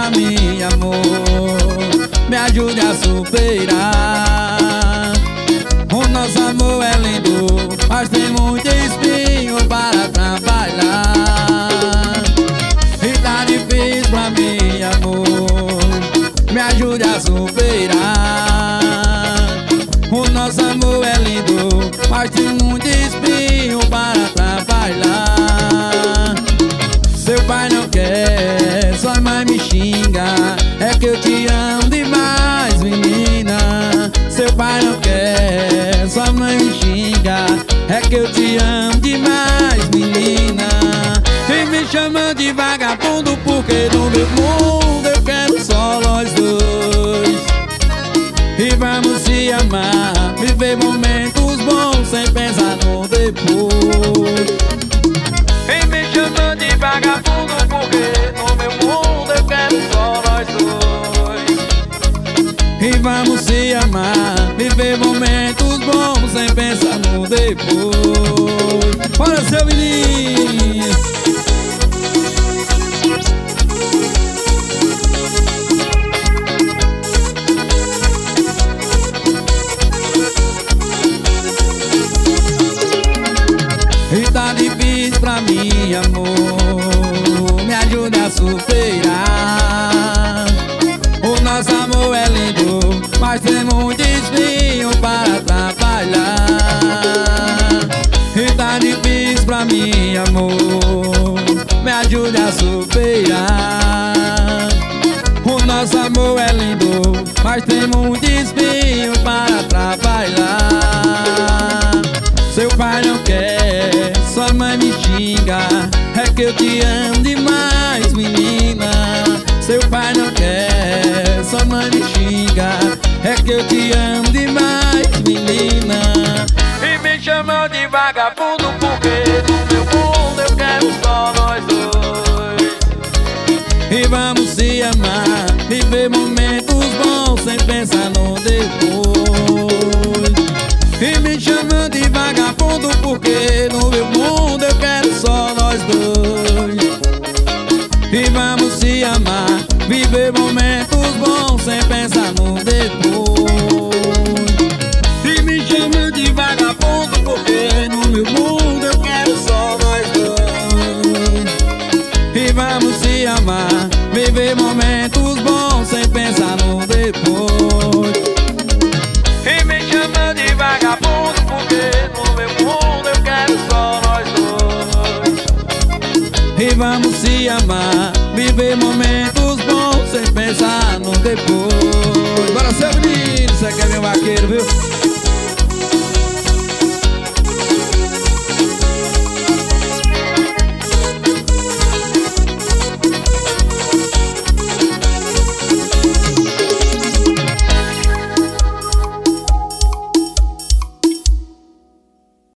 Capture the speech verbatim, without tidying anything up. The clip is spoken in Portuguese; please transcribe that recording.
pra mim, amor, me ajude a superar. O nosso amor é lindo, mas tem muito espinho para trabalhar. E tá difícil pra mim, amor, me ajude a superar. O nosso amor é lindo, mas tem muito espinho para trabalhar. Seu pai não quer, sua mãe me xinga, é que eu te amo demais, menina. Seu pai não quer, sua mãe me xinga, é que eu te amo demais, menina. E me chama de vagabundo porque no meu mundo eu quero só nós dois. E vamos se amar, viver momentos bons sem pensar no depois. E me chama de vagabundo porque no meu mundo eu quero só nós dois. E vamos se amar, viver momentos bons sem pensar no depois. Bora, seu menino! E tá difícil pra mim, amor, me ajude a superar. O nosso amor é lindo, mas tem muito espinho para trabalhar. E tá difícil pra mim, amor, me ajude a superar. O nosso amor é lindo, mas tem muito espinho para trabalhar. Seu pai não quer, sua mãe me xinga, é que eu te amo demais, menina. Seu pai não quer, sua mãe me xinga, é que eu te amo demais, menina. E me chamam de vagabundo porque no meu mundo eu quero só nós dois. E vamos se amar, viver momentos bons sem pensar no depois. E me chamam de vagabundo porque no meu mundo eu quero só nós dois. E vamos se amar, viver momentos bons sem pensar no depois. E me chamam de vagabundo porque no meu mundo eu quero só nós dois. E vamos se amar, viver momentos bons sem pensar no depois. E me chama de vagabundo porque no meu mundo eu quero só nós dois. E vamos se amar, viver momentos bons sem pensar no depois. Bora, seu menino, você quer meu vaqueiro, viu?